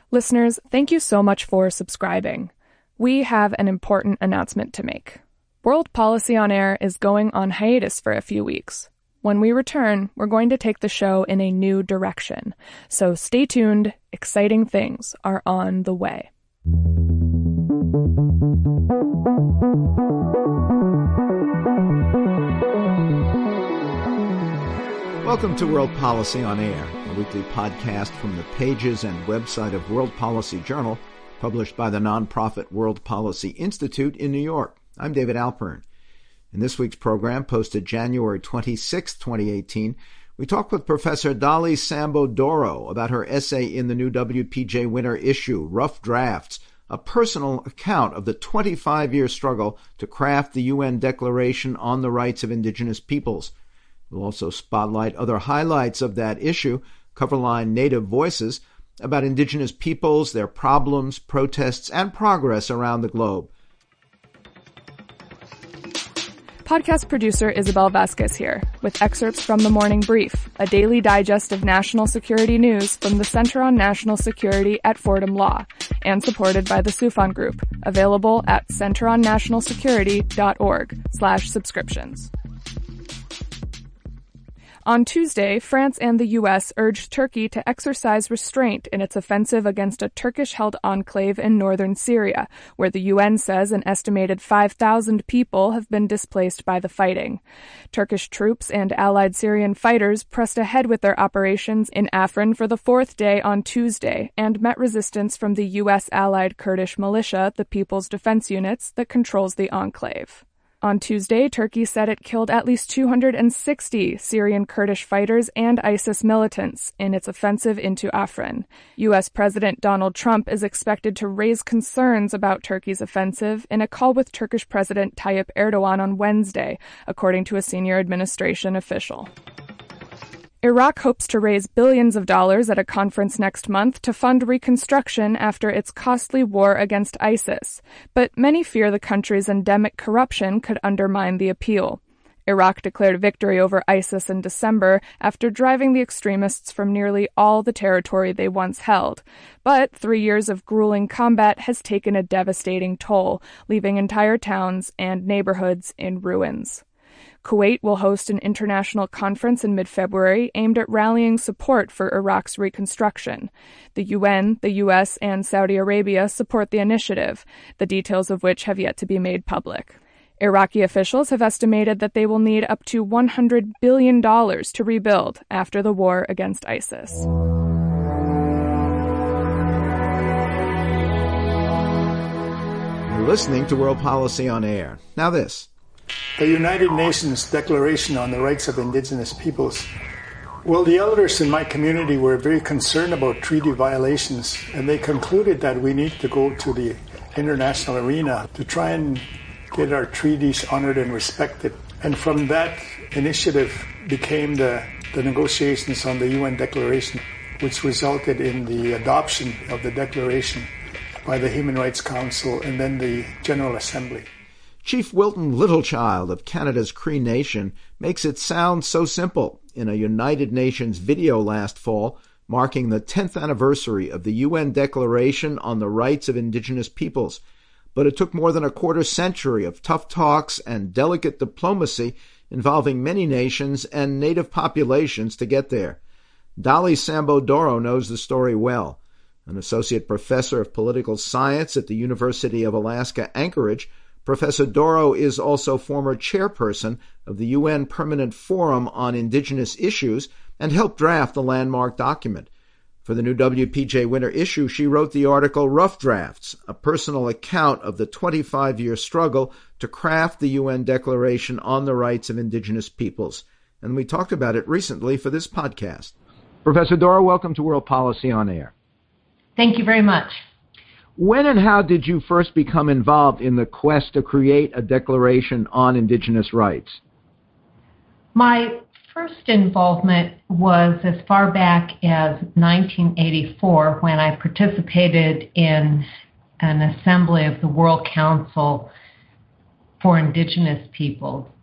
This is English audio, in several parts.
Listeners, thank you so much for subscribing. We have an important announcement to make. World Policy on Air is going on hiatus for a few weeks. When we return, we're going to take the show in a new direction. So stay tuned. Exciting things are on the way. Welcome to World Policy on Air, a weekly podcast from the pages and website of World Policy Journal, published by the nonprofit World Policy Institute in New York. I'm David Alpern. In this week's program, posted January 26, 2018, we talk with Professor Dolly Sambodoro about her essay in the new WPJ winter issue, Rough Drafts, a personal account of the 25-year struggle to craft the UN Declaration on the Rights of Indigenous Peoples. We'll also spotlight other highlights of that issue, Coverline Native Voices, about Indigenous peoples, their problems, protests, and progress around the globe. Podcast producer Isabel Vasquez here, with excerpts from The Morning Brief, a daily digest of national security news from the Center on National Security at Fordham Law, and supported by the Soufan Group, available at centeronnationalsecurity.org/subscriptions. On Tuesday, France and the U.S. urged Turkey to exercise restraint in its offensive against a Turkish-held enclave in northern Syria, where the UN says an estimated 5,000 people have been displaced by the fighting. Turkish troops and allied Syrian fighters pressed ahead with their operations in Afrin for the fourth day on Tuesday and met resistance from the U.S.-allied Kurdish militia, the People's Defense Units, that controls the enclave. On Tuesday, Turkey said it killed at least 260 Syrian Kurdish fighters and ISIS militants in its offensive into Afrin. U.S. President Donald Trump is expected to raise concerns about Turkey's offensive in a call with Turkish President Tayyip Erdogan on Wednesday, according to a senior administration official. Iraq hopes to raise billions of dollars at a conference next month to fund reconstruction after its costly war against ISIS, but many fear the country's endemic corruption could undermine the appeal. Iraq declared victory over ISIS in December after driving the extremists from nearly all the territory they once held. But 3 years of grueling combat has taken a devastating toll, leaving entire towns and neighborhoods in ruins. Kuwait will host an international conference in mid-February aimed at rallying support for Iraq's reconstruction. The UN, the U.S., and Saudi Arabia support the initiative, the details of which have yet to be made public. Iraqi officials have estimated that they will need up to $100 billion to rebuild after the war against ISIS. You're listening to World Policy on Air. Now this. The United Nations Declaration on the Rights of Indigenous Peoples. Well, the elders in my community were very concerned about treaty violations, and they concluded that we need to go to the international arena to try and get our treaties honored and respected. And from that initiative became the negotiations on the UN Declaration, which resulted in the adoption of the Declaration by the Human Rights Council and then the General Assembly. Chief Wilton Littlechild of Canada's Cree Nation makes it sound so simple in a United Nations video last fall marking the 10th anniversary of the UN Declaration on the Rights of Indigenous Peoples. But it took more than a quarter century of tough talks and delicate diplomacy involving many nations and native populations to get there. Dolly Sambodoro knows the story well. An associate professor of political science at the University of Alaska Anchorage, Professor Doro is also former chairperson of the UN Permanent Forum on Indigenous Issues and helped draft the landmark document. For the new WPJ winter issue, she wrote the article Rough Drafts, a personal account of the 25-year struggle to craft the UN Declaration on the Rights of Indigenous Peoples. And we talked about it recently for this podcast. Professor Doro, welcome to World Policy on Air. Thank you very much. When and how did you first become involved in the quest to create a declaration on Indigenous rights? My first involvement was as far back as 1984 when I participated in an assembly of the World Council for Indigenous Peoples.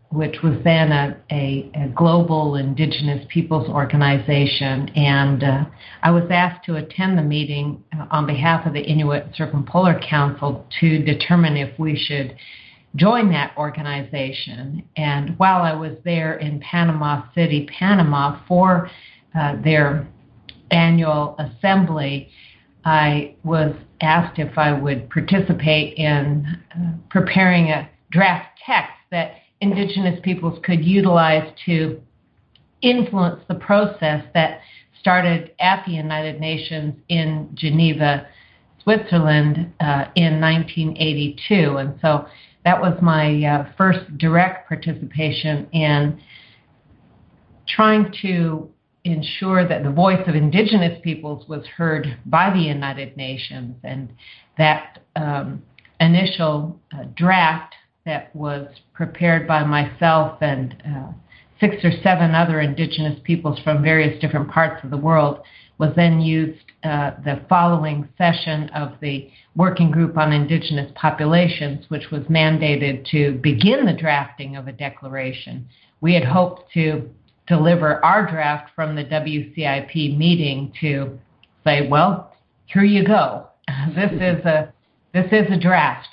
which was then a global indigenous peoples organization. And I was asked to attend the meeting on behalf of the Inuit Circumpolar Council to determine if we should join that organization. And while I was there in Panama City, Panama, for their annual assembly, I was asked if I would participate in preparing a draft text that indigenous peoples could utilize to influence the process that started at the United Nations in Geneva, Switzerland, in 1982. And so that was my first direct participation in trying to ensure that the voice of indigenous peoples was heard by the United Nations. And that initial draft that was prepared by myself and 6 or 7 other indigenous peoples from various different parts of the world was then used the following session of the Working Group on Indigenous Populations, which was mandated to begin the drafting of a declaration. We had hoped to deliver our draft from the WCIP meeting to say, well, here you go. This is a draft.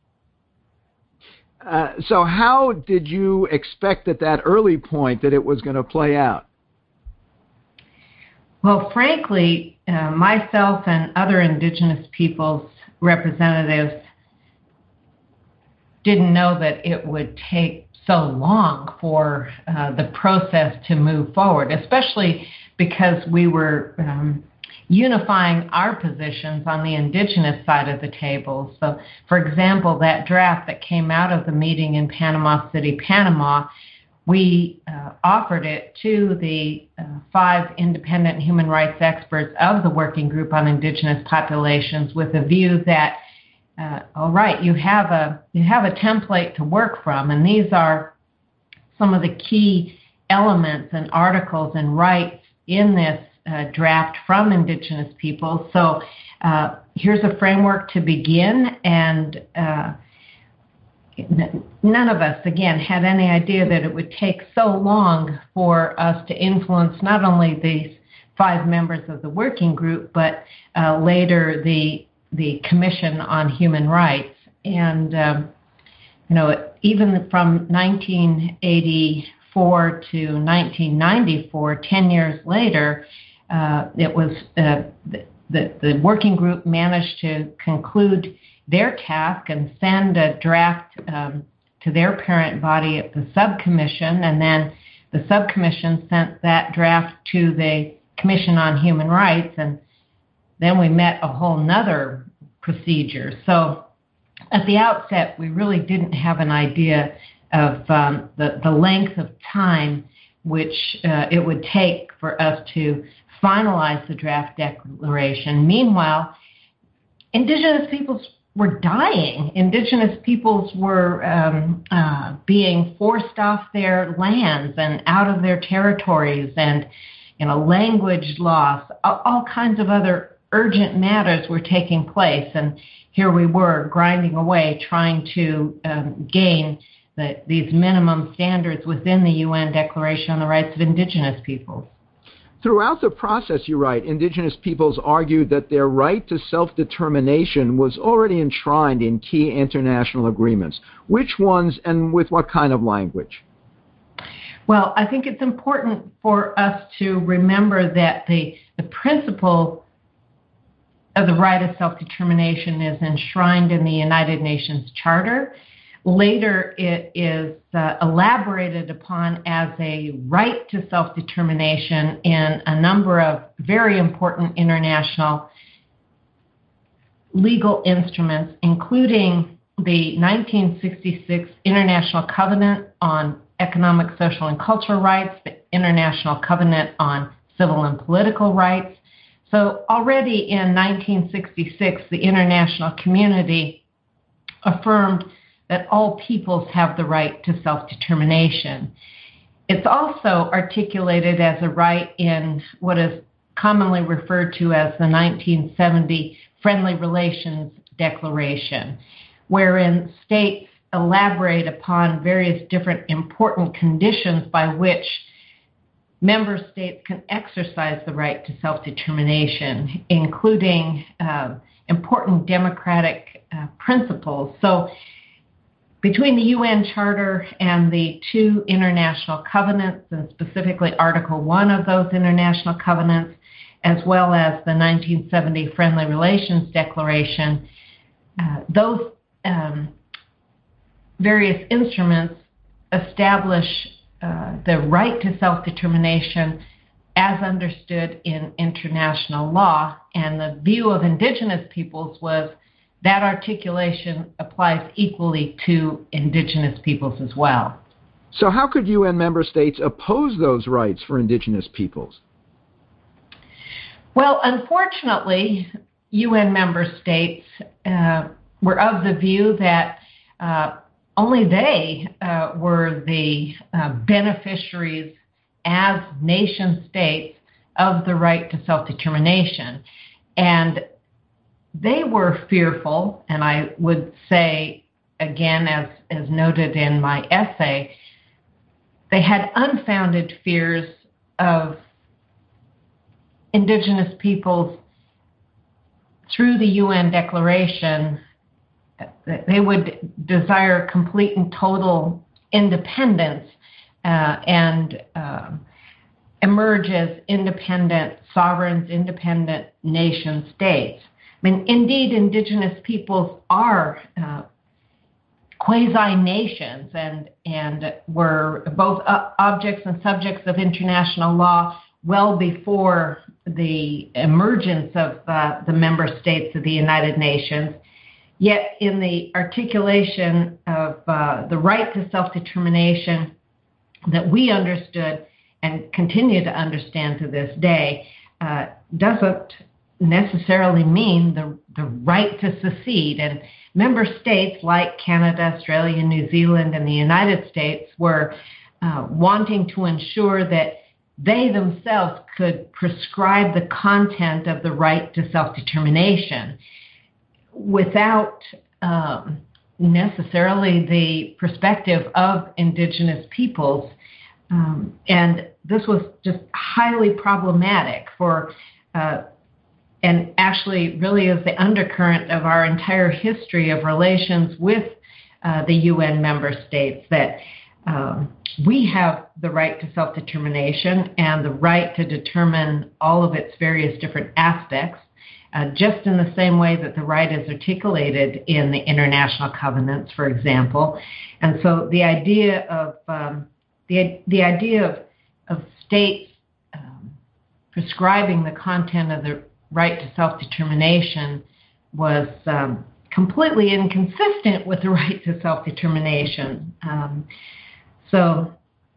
So how did you expect at that early point that it was going to play out? Well, frankly, myself and other indigenous peoples representatives didn't know that it would take so long for the process to move forward, especially because we were unifying our positions on the indigenous side of the table. So, for example, that draft that came out of the meeting in Panama City, Panama, we offered it to the 5 independent human rights experts of the Working Group on Indigenous Populations with a view that, all right, you have a template to work from, and these are some of the key elements and articles and rights in this draft from indigenous people. So here's a framework to begin, and none of us, again, had any idea that it would take so long for us to influence not only these 5 members of the working group, but later the Commission on Human Rights. And, even from 1984 to 1994, 10 years later, it was the working group managed to conclude their task and send a draft to their parent body at the subcommission, and then the subcommission sent that draft to the Commission on Human Rights, and then we met a whole nother procedure. So at the outset, we really didn't have an idea of the length of time which it would take for us to finalize the draft declaration. Meanwhile, indigenous peoples were dying. Indigenous peoples were being forced off their lands and out of their territories, and language loss, all kinds of other urgent matters were taking place. And here we were grinding away, trying to gain these minimum standards within the UN Declaration on the Rights of Indigenous Peoples. Throughout the process, you write, indigenous peoples argued that their right to self-determination was already enshrined in key international agreements. Which ones and with what kind of language? Well, I think it's important for us to remember that the principle of the right of self-determination is enshrined in the United Nations Charter. Later, it is elaborated upon as a right to self-determination in a number of very important international legal instruments, including the 1966 International Covenant on Economic, Social, and Cultural Rights, the International Covenant on Civil and Political Rights. So already in 1966, the international community affirmed that all peoples have the right to self-determination. It's also articulated as a right in what is commonly referred to as the 1970 Friendly Relations Declaration, wherein states elaborate upon various different important conditions by which member states can exercise the right to self-determination, including important democratic principles. So between the UN Charter and the two international covenants, and specifically Article 1 of those international covenants, as well as the 1970 Friendly Relations Declaration, those various instruments establish the right to self-determination as understood in international law, and the view of indigenous peoples was that articulation applies equally to indigenous peoples as well. So how could UN member states oppose those rights for indigenous peoples? Well, unfortunately, UN member states were of the view that only they were the beneficiaries as nation states of the right to self-determination. And they were fearful, and I would say, again, as noted in my essay, they had unfounded fears of indigenous peoples through the UN Declaration. They would desire complete and total independence and emerge as independent sovereigns, independent nation states. I mean, indeed, indigenous peoples are quasi-nations and were both objects and subjects of international law well before the emergence of the member states of the United Nations. Yet in the articulation of the right to self-determination that we understood and continue to understand to this day doesn't necessarily mean the right to secede. And member states like Canada, Australia, New Zealand, and the United States were wanting to ensure that they themselves could prescribe the content of the right to self-determination without necessarily the perspective of indigenous peoples. And this was just highly problematic for, and actually really is the undercurrent of our entire history of relations with the UN member states, that we have the right to self-determination and the right to determine all of its various different aspects, just in the same way that the right is articulated in the international covenants, for example. And so the idea of the idea of states prescribing the content of the right to self-determination was completely inconsistent with the right to self-determination. So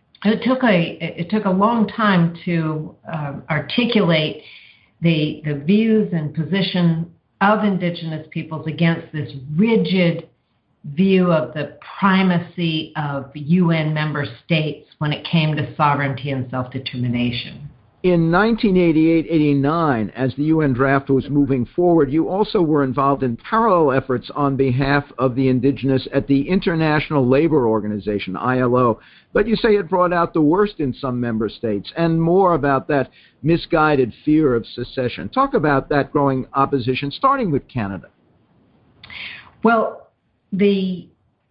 it took a long time to articulate the views and position of indigenous peoples against this rigid view of the primacy of UN member states when it came to sovereignty and self-determination. In 1988-89, as the UN draft was moving forward, you also were involved in parallel efforts on behalf of the indigenous at the International Labor Organization, ILO. But you say it brought out the worst in some member states, and more about that misguided fear of secession. Talk about that growing opposition, starting with Canada. Well, the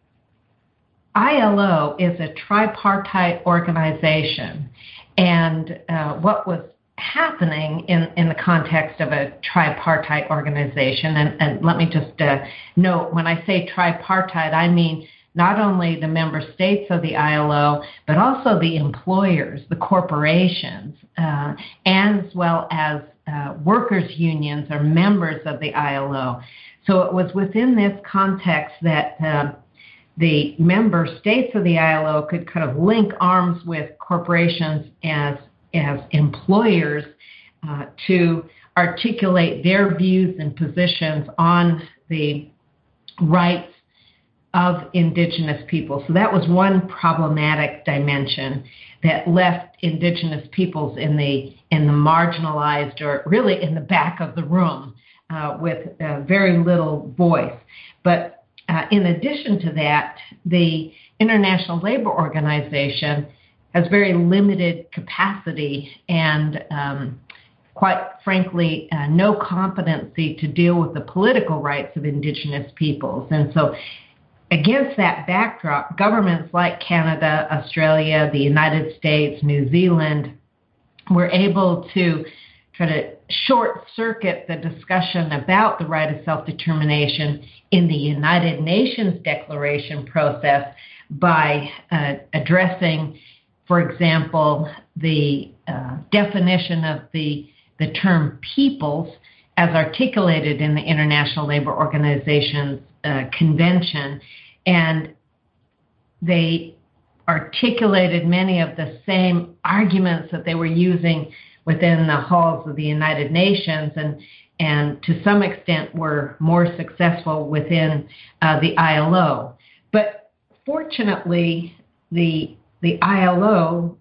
ILO is a tripartite organization. And what was happening in the context of a tripartite organization, and let me just note, when I say tripartite, I mean not only the member states of the ILO, but also the employers, the corporations, as well as workers' unions or members of the ILO. So it was within this context that the member states of the ILO could kind of link arms with corporations as employers to articulate their views and positions on the rights of indigenous people. So that was one problematic dimension that left indigenous peoples in the marginalized, or really in the back of the room with very little voice. But in addition to that, the International Labor Organization has very limited capacity and, quite frankly, no competency to deal with the political rights of Indigenous peoples. And so against that backdrop, governments like Canada, Australia, the United States, New Zealand were able to try to short-circuit the discussion about the right of self-determination in the United Nations Declaration process by addressing, for example, the definition of the term peoples as articulated in the International Labor Organization's convention. And they articulated many of the same arguments that they were using within the halls of the United Nations, and to some extent were more successful within the ILO. But fortunately, the ILO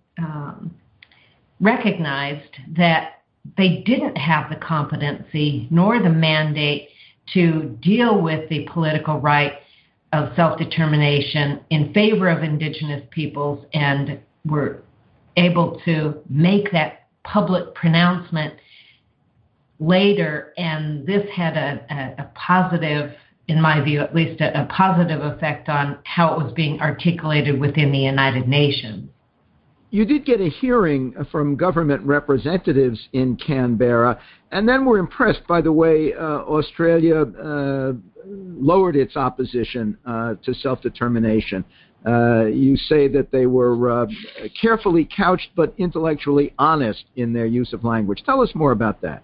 recognized that they didn't have the competency nor the mandate to deal with the political right of self-determination in favor of Indigenous peoples, and were able to make that public pronouncement later. And this had a positive, in my view at least, a positive effect on how it was being articulated within the United Nations. You did get a hearing from government representatives in Canberra, and then were impressed by the way Australia lowered its opposition to self-determination. You say that they were carefully couched but intellectually honest in their use of language. Tell us more about that.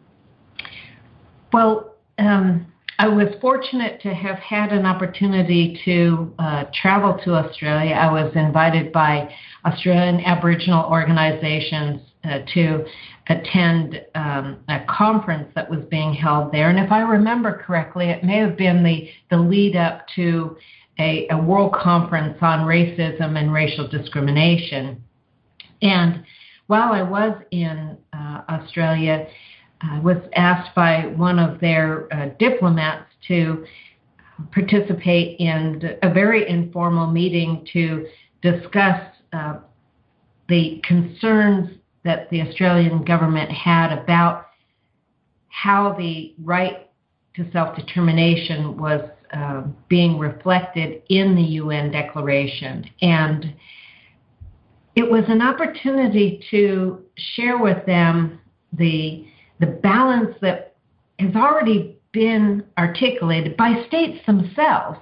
Well, I was fortunate to have had an opportunity to travel to Australia. I was invited by Australian Aboriginal organizations to attend a conference that was being held there. And if I remember correctly, it may have been the lead up to a world conference on racism and racial discrimination. And while I was in Australia, I was asked by one of their diplomats to participate in a very informal meeting to discuss the concerns that the Australian government had about how the right to self-determination was being reflected in the UN Declaration. And it was an opportunity to share with them the balance that has already been articulated by states themselves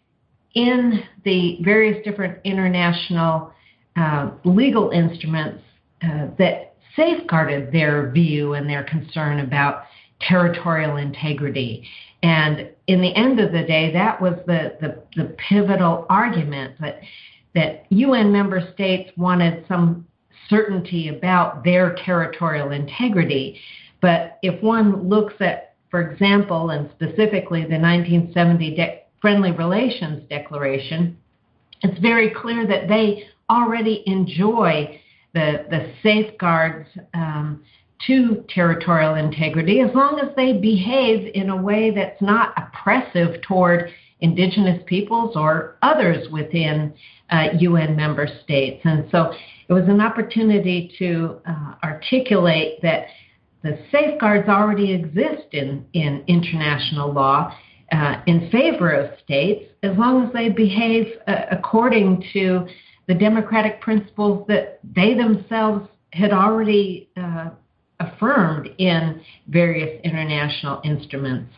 in the various different international legal instruments that safeguarded their view and their concern about territorial integrity. And in the end of the day, that was the pivotal argument, that UN member states wanted some certainty about their territorial integrity. But if one looks at, for example, and specifically the 1970 Friendly Relations Declaration, it's very clear that they already enjoy the safeguards to territorial integrity as long as they behave in a way that's not oppressive toward Indigenous peoples or others within UN member states. And so it was an opportunity to articulate that the safeguards already exist in international law in favor of states as long as they behave according to the democratic principles that they themselves had already affirmed in various international instruments.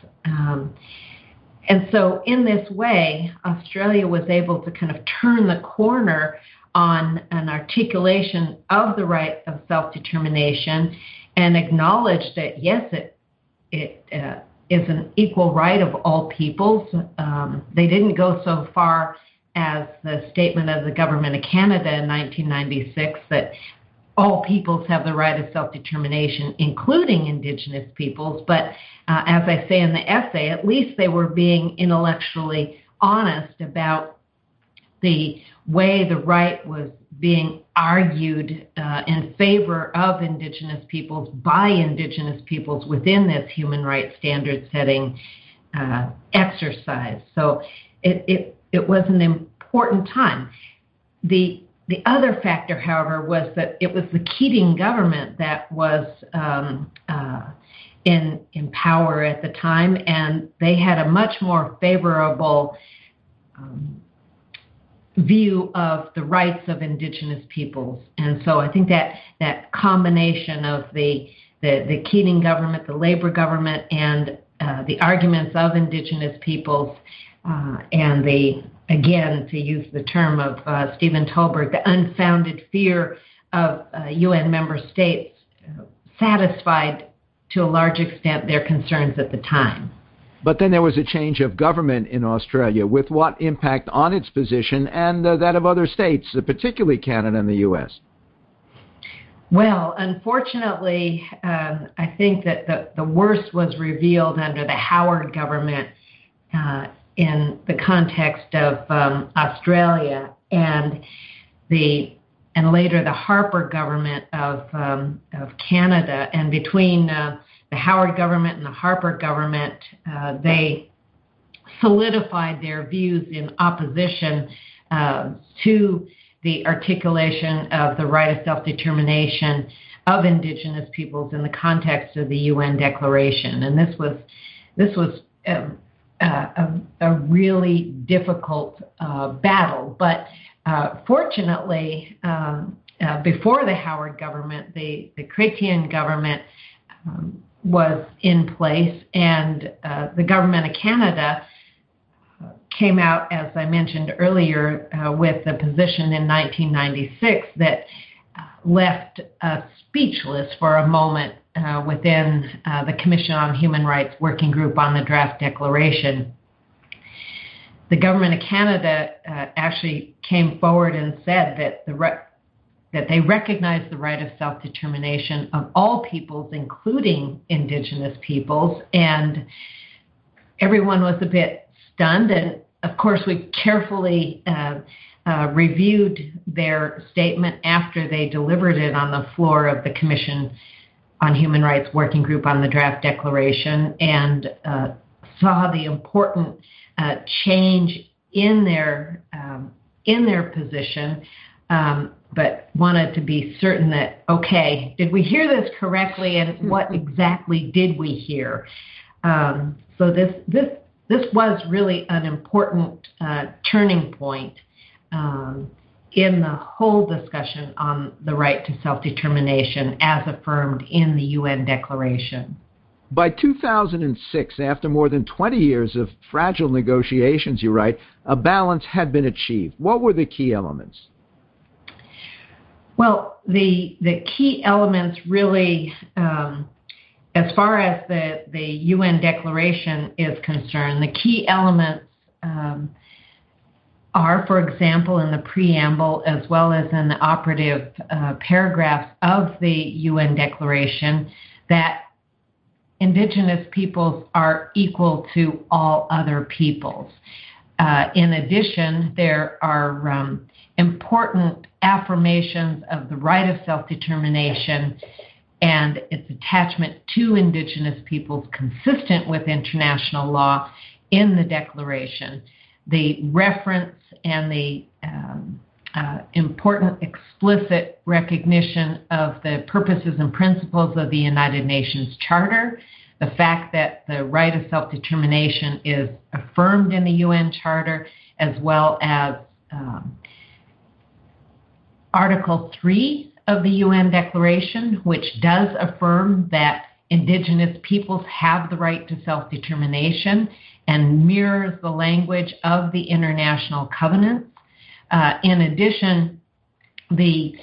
And so in this way, Australia was able to kind of turn the corner on an articulation of the right of self-determination and acknowledge that, yes, it is an equal right of all peoples. They didn't go so far as the statement of the Government of Canada in 1996 that all peoples have the right of self-determination, including Indigenous peoples. But as I say in the essay, at least they were being intellectually honest about the way the right was being argued in favor of Indigenous peoples by Indigenous peoples within this human rights standard setting exercise. So it was an important time. The other factor, however, was that it was the Keating government that was in power at the time, and they had a much more favorable view of the rights of indigenous peoples. And so I think that combination of the Keating government, the Labor government, and the arguments of indigenous peoples, and again, to use the term of Stephen Tolberg, the unfounded fear of UN member states satisfied to a large extent their concerns at the time. But then there was a change of government in Australia, with what impact on its position and that of other states, particularly Canada and the U.S.? Well, unfortunately, I think that the worst was revealed under the Howard government in the context of Australia, and later the Harper government of Canada. And between the Howard government and the Harper government, they solidified their views in opposition to the articulation of the right of self-determination of indigenous peoples in the context of the UN Declaration. And this was a really difficult battle. But fortunately, before the Howard government, the Chrétien government was in place, and the government of Canada came out, as I mentioned earlier, with a position in 1996 that left us speechless for a moment within the Commission on Human Rights Working Group on the Draft Declaration. The government of Canada actually came forward and said that they recognize the right of self-determination of all peoples, including indigenous peoples, and everyone was a bit stunned. And of course, we carefully reviewed their statement after they delivered it on the floor of the Commission on Human Rights Working Group on the Draft Declaration, and saw the important change in their position, but wanted to be certain that, okay, did we hear this correctly, and what exactly did we hear? So this was really an important turning point in the whole discussion on the right to self-determination as affirmed in the UN Declaration. By 2006, after more than 20 years of fragile negotiations, you write, a balance had been achieved. What were the key elements? Well, the key elements really, as far as the UN Declaration is concerned, the key elements are, for example, in the preamble as well as in the operative paragraphs of the UN Declaration, that indigenous peoples are equal to all other peoples. In addition, there are important affirmations of the right of self-determination and its attachment to indigenous peoples consistent with international law in the Declaration. The reference and the important explicit recognition of the purposes and principles of the United Nations Charter, the fact that the right of self-determination is affirmed in the UN Charter, as well as Article 3 of the UN Declaration, which does affirm that indigenous peoples have the right to self-determination and mirrors the language of the international covenants. In addition, the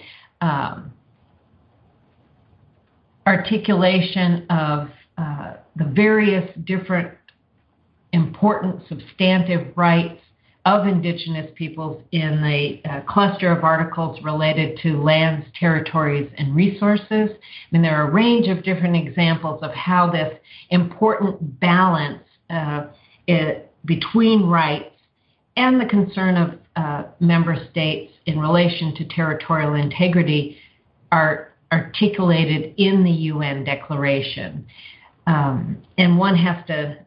articulation of the various different important substantive rights of indigenous peoples in the cluster of articles related to lands, territories, and resources. I mean, there are a range of different examples of how this important balance between rights and the concern of member states in relation to territorial integrity are articulated in the UN Declaration. And one has to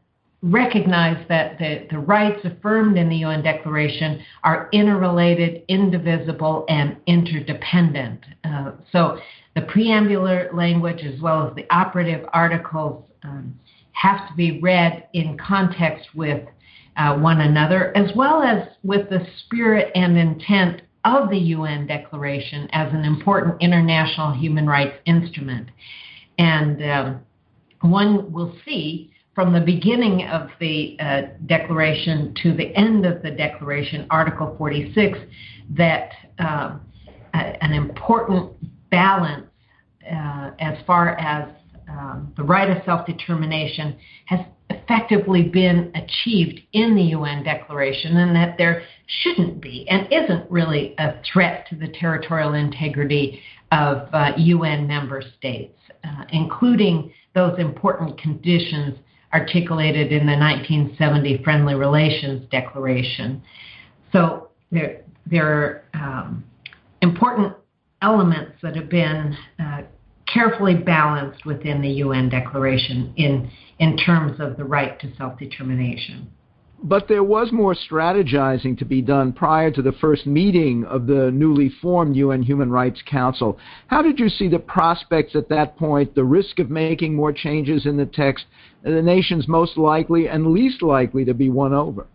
recognize that the rights affirmed in the UN Declaration are interrelated, indivisible, and interdependent. So the preambular language as well as the operative articles have to be read in context with one another, as well as with the spirit and intent of the UN Declaration as an important international human rights instrument. And one will see from the beginning of the Declaration to the end of the Declaration, Article 46, that an important balance as far as the right of self-determination has effectively been achieved in the UN Declaration, and that there shouldn't be and isn't really a threat to the territorial integrity of UN member states, including those important conditions articulated in the 1970 Friendly Relations Declaration. So there are important elements that have been carefully balanced within the UN Declaration in terms of the right to self-determination. But there was more strategizing to be done prior to the first meeting of the newly formed UN Human Rights Council. How did you see the prospects at that point, the risk of making more changes in the text, the nations most likely and least likely to be won over?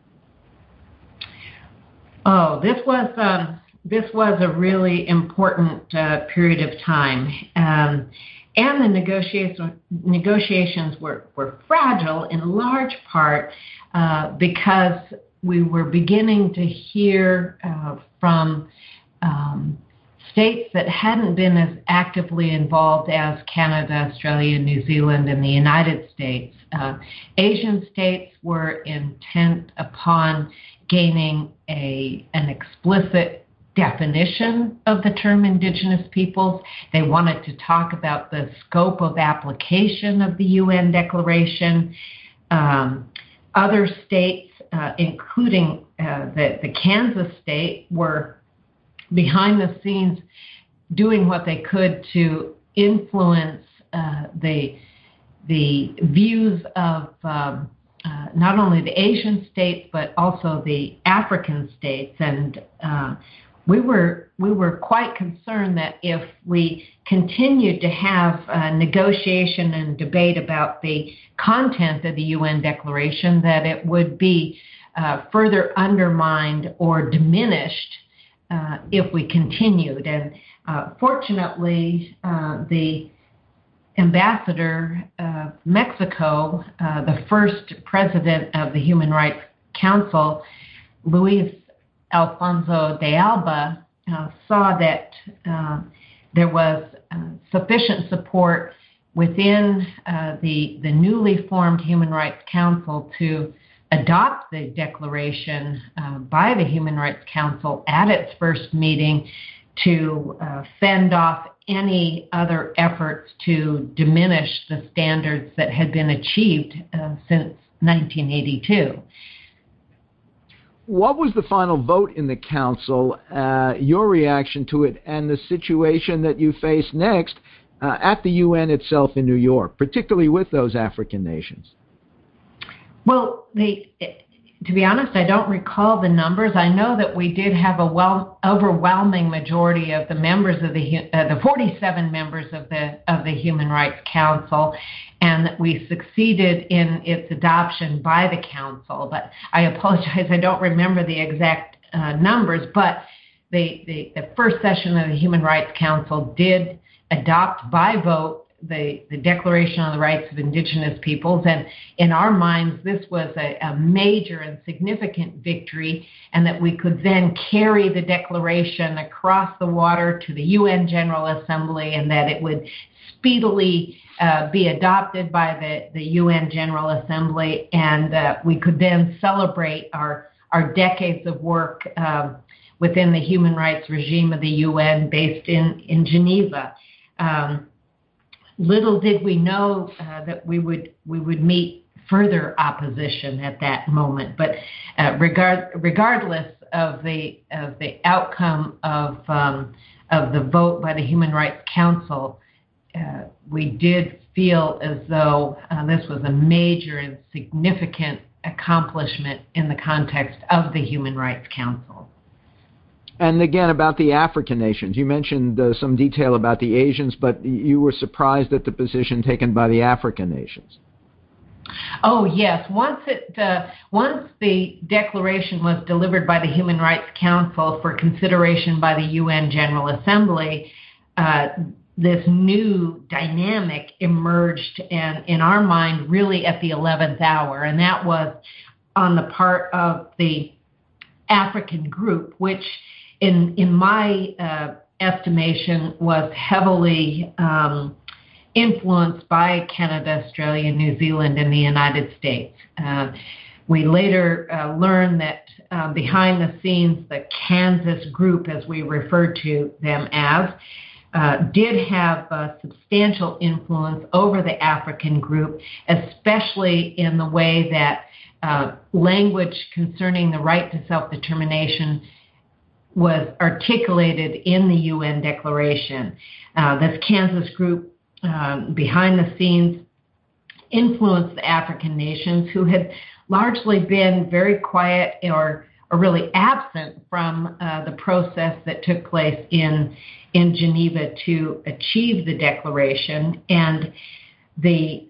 Oh, this was a really important period of time. And the negotiations were fragile in large part because we were beginning to hear from states that hadn't been as actively involved as Canada, Australia, New Zealand, and the United States. Asian states were intent upon gaining an explicit definition of the term Indigenous peoples. They wanted to talk about the scope of application of the UN Declaration. Other states, including the Kansas state, were behind the scenes doing what they could to influence the views of not only the Asian states but also the African states. And we were quite concerned that if we continued to have negotiation and debate about the content of the UN Declaration, that it would be further undermined or diminished if we continued. And fortunately, the ambassador of Mexico, the first president of the Human Rights Council, Luis Alfonso de Alba, saw that there was sufficient support within the newly formed Human Rights Council to adopt the declaration by the Human Rights Council at its first meeting to fend off any other efforts to diminish the standards that had been achieved since 1982. What was the final vote in the Council, your reaction to it, and the situation that you face next at the UN itself in New York, particularly with those African nations? Well, to be honest, I don't recall the numbers. I know that we did have a overwhelming majority of the members of the 47 members of the Human Rights Council, and that we succeeded in its adoption by the Council. But I apologize, I don't remember the exact numbers. But the first session of the Human Rights Council did adopt by vote the Declaration on the Rights of Indigenous Peoples, and in our minds this was a major and significant victory, and that we could then carry the declaration across the water to the UN General Assembly, and that it would speedily be adopted by the UN General Assembly, and we could then celebrate our decades of work within the human rights regime of the UN based in Geneva. Little did we know that we would meet further opposition at that moment. But regardless of the outcome of the vote by the Human Rights Council, we did feel as though this was a major and significant accomplishment in the context of the Human Rights Council. And again, about the African nations, you mentioned some detail about the Asians, but you were surprised at the position taken by the African nations. Oh, yes. Once the declaration was delivered by the Human Rights Council for consideration by the UN General Assembly, this new dynamic emerged, and in our mind, really at the 11th hour, and that was on the part of the African group, which in my estimation was heavily influenced by Canada, Australia, New Zealand, and the United States. We later learned that behind the scenes, the Kansas group, as we referred to them as, did have substantial influence over the African group, especially in the way that language concerning the right to self-determination was articulated in the UN Declaration. This Kansas group, behind the scenes, influenced the African nations who had largely been very quiet or really absent from the process that took place in Geneva to achieve the declaration. And the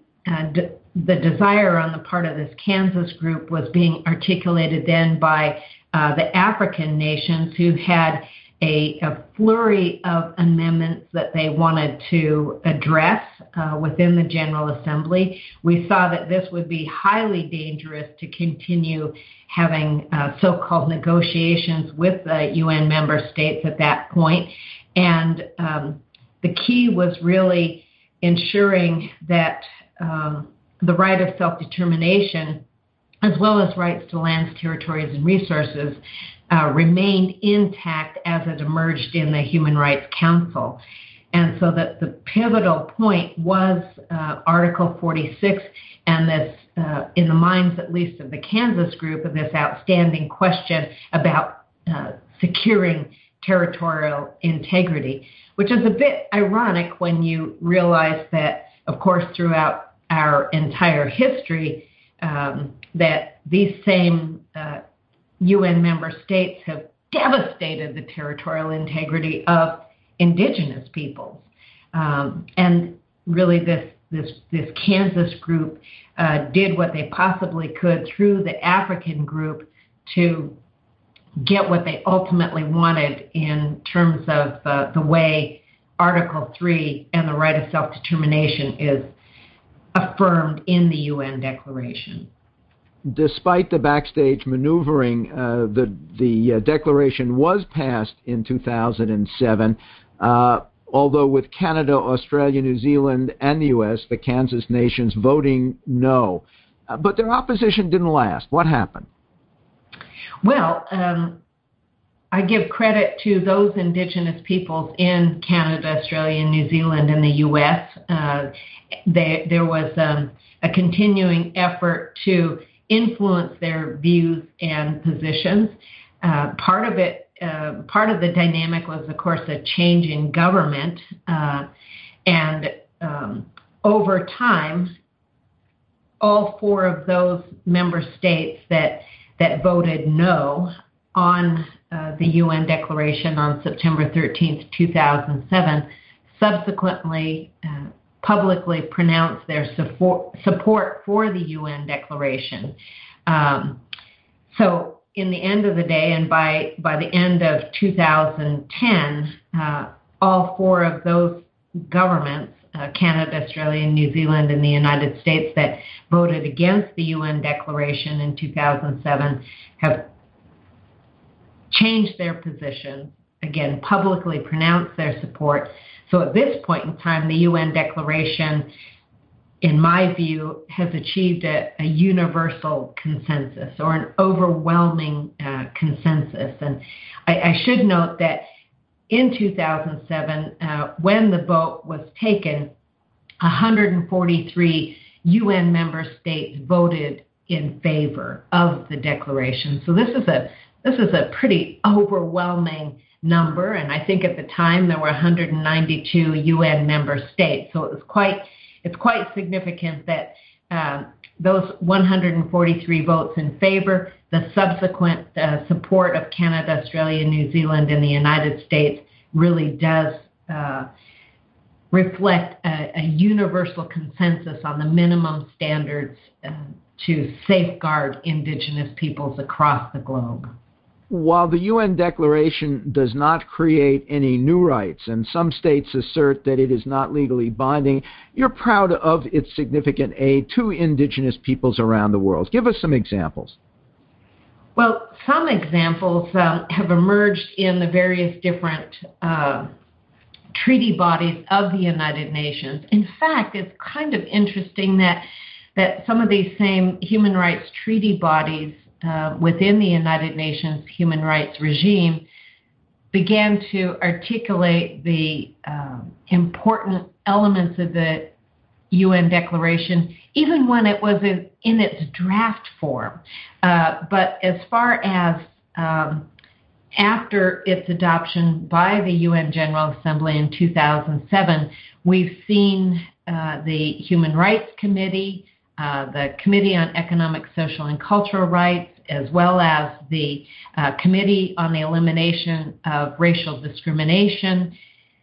desire on the part of this Kansas group was being articulated then by the African nations, who had a flurry of amendments that they wanted to address within the General Assembly. We saw that this would be highly dangerous to continue having so-called negotiations with the UN member states at that point. And the key was really ensuring that the right of self-determination, as well as rights to lands, territories, and resources, remained intact as it emerged in the Human Rights Council. And so that the pivotal point was Article 46, and this, in the minds at least of the Kansas group, of this outstanding question about securing territorial integrity, which is a bit ironic when you realize that, of course, throughout our entire history, that these same UN member states have devastated the territorial integrity of indigenous peoples. And really this Kansas group did what they possibly could through the African group to get what they ultimately wanted in terms of the way Article 3 and the right of self-determination is affirmed in the UN Declaration. Despite the backstage maneuvering, the declaration was passed in 2007, although with Canada, Australia, New Zealand, and the U.S., the Kansas nations voting no. But their opposition didn't last. What happened? Well, I give credit to those indigenous peoples in Canada, Australia, and New Zealand, and the U.S. There was a continuing effort to influence their views and positions. Part of the dynamic was, of course, a change in government, and over time, all four of those member states that voted no on the UN Declaration on September 13th, 2007, subsequently publicly pronounced their support for the UN Declaration. So in the end of the day, and by the end of 2010, all four of those governments, Canada, Australia, New Zealand, and the United States, that voted against the UN Declaration in 2007 have changed their position, again, publicly pronounced their support. So at this point in time, the UN Declaration, in my view, has achieved a universal consensus, or an overwhelming consensus. And I should note that in 2007, when the vote was taken, 143 UN member states voted in favor of the declaration. So this is a pretty overwhelming number, and I think at the time there were 192 UN member states. So it was quite it's quite significant that those 143 votes in favor, the subsequent support of Canada, Australia, New Zealand, and the United States really does reflect a universal consensus on the minimum standards to safeguard Indigenous peoples across the globe. While the UN Declaration does not create any new rights, and some states assert that it is not legally binding, you're proud of its significant aid to Indigenous peoples around the world. Give us some examples. Well, some examples have emerged in the various different treaty bodies of the United Nations. In fact, it's kind of interesting that some of these same human rights treaty bodies within the United Nations human rights regime began to articulate the important elements of the UN Declaration, even when it was in its draft form. But as far as after its adoption by the UN General Assembly in 2007, we've seen the Human Rights Committee, the Committee on Economic, Social, and Cultural Rights, as well as the Committee on the Elimination of Racial Discrimination,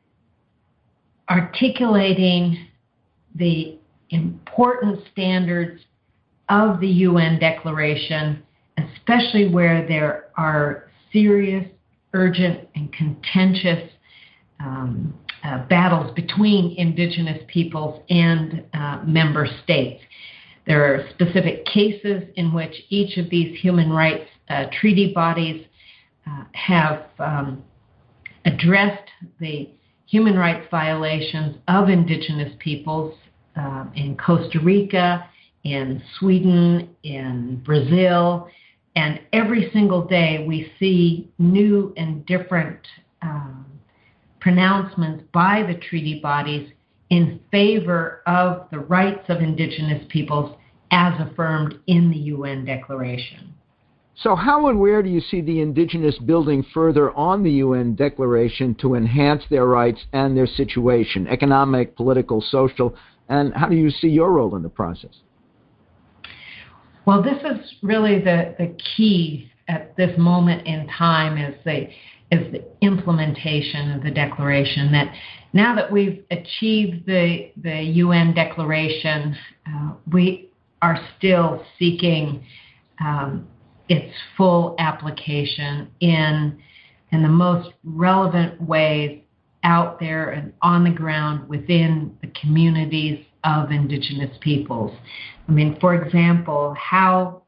articulating the important standards of the UN Declaration, especially where there are serious, urgent, and contentious battles between Indigenous peoples and member states. There are specific cases in which each of these human rights treaty bodies have addressed the human rights violations of Indigenous peoples in Costa Rica, in Sweden, in Brazil, and every single day we see new and different pronouncements by the treaty bodies in favor of the rights of Indigenous peoples as affirmed in the UN Declaration. So how and where do you see the Indigenous building further on the UN Declaration to enhance their rights and their situation, economic, political, social, and how do you see your role in the process? Well, this is really the key at this moment in time is the implementation of the Declaration, that now that we've achieved the UN Declaration, we are still seeking its full application in the most relevant ways out there and on the ground within the communities of Indigenous peoples. I mean, for example, how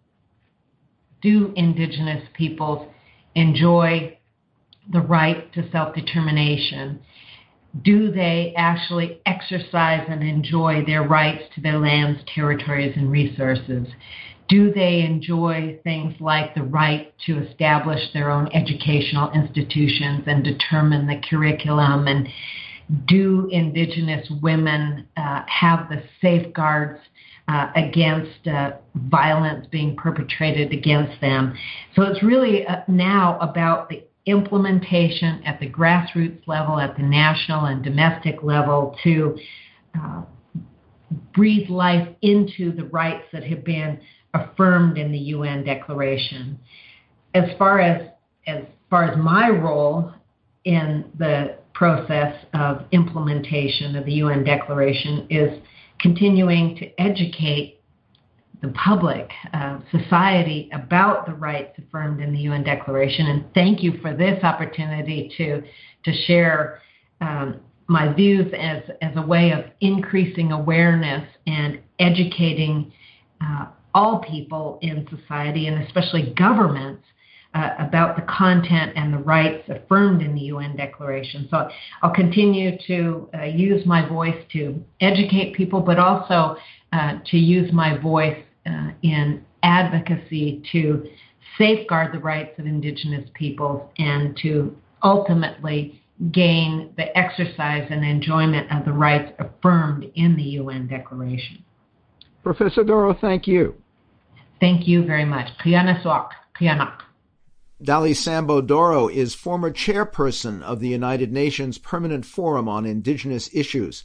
do Indigenous peoples enjoy the right to self-determination? Do they actually exercise and enjoy their rights to their lands, territories, and resources? Do they enjoy things like the right to establish their own educational institutions and determine the curriculum? And do Indigenous women have the safeguards against violence being perpetrated against them? So it's really now about the implementation at the grassroots level, at the national and domestic level, to breathe life into the rights that have been affirmed in the UN Declaration. As far as my role in the process of implementation of the UN Declaration is continuing to educate the public, society, about the rights affirmed in the UN Declaration. And thank you for this opportunity to share my views as a way of increasing awareness and educating all people in society, and especially governments, about the content and the rights affirmed in the UN Declaration. So I'll continue to use my voice to educate people, but also to use my voice in advocacy to safeguard the rights of Indigenous peoples and to ultimately gain the exercise and enjoyment of the rights affirmed in the UN Declaration. Professor Doro, thank you. Thank you very much. Kiyanaswak, Kiyanak. Dali Sambo Doro is former chairperson of the United Nations Permanent Forum on Indigenous Issues.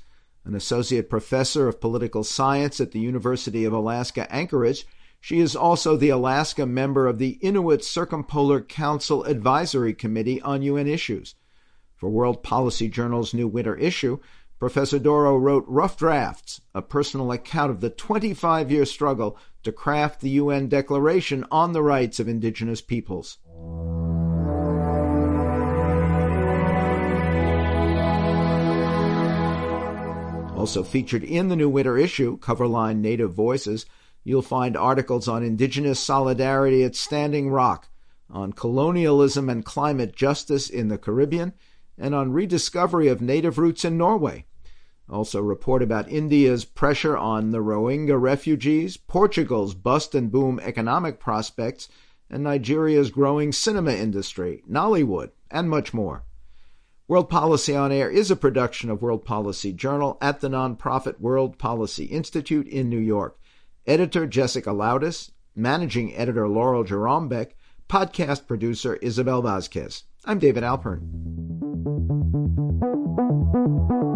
An associate professor of political science at the University of Alaska Anchorage, she is also the Alaska member of the Inuit Circumpolar Council Advisory Committee on UN issues. For World Policy Journal's new winter issue, Professor Doro wrote Rough Drafts, a personal account of the 25-year struggle to craft the UN Declaration on the Rights of Indigenous Peoples. Also featured in the new winter issue, Coverline Native Voices, you'll find articles on Indigenous solidarity at Standing Rock, on colonialism and climate justice in the Caribbean, and on rediscovery of native roots in Norway. Also report about India's pressure on the Rohingya refugees, Portugal's bust and boom economic prospects, and Nigeria's growing cinema industry, Nollywood, and much more. World Policy On Air is a production of World Policy Journal at the nonprofit World Policy Institute in New York. Editor Jessica Loudis, Managing Editor Laurel Jerombeck, Podcast Producer Isabel Vazquez. I'm David Alpern.